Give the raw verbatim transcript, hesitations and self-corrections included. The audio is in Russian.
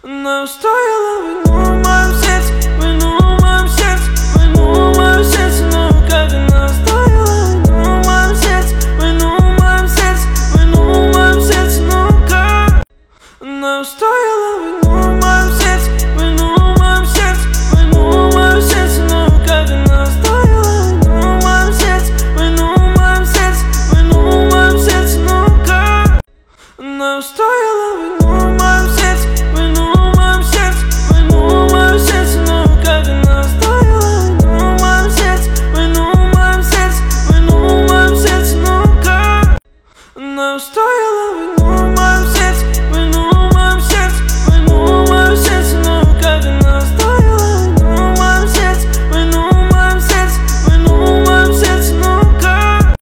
Но стоило войну в моем сердце, войну в моем сердце, войну в моем сердце. Но как она стоила войну в моем сердце, войну в моем сердце, войну в моем сердце. Ну как она стоила войну в моем сердце, войну в моем сердце, войну в моем сердце. Но как она стоила войну в моем сердце, войну в моем сердце, войну в моем сердце. Ну как она стоила войну в моем сердце, войну в моем сердце, войну в моем сердце. Но как она стоила войну в моем сердце, войну в моем сердце, войну в моем сердце. Ну как она стоила.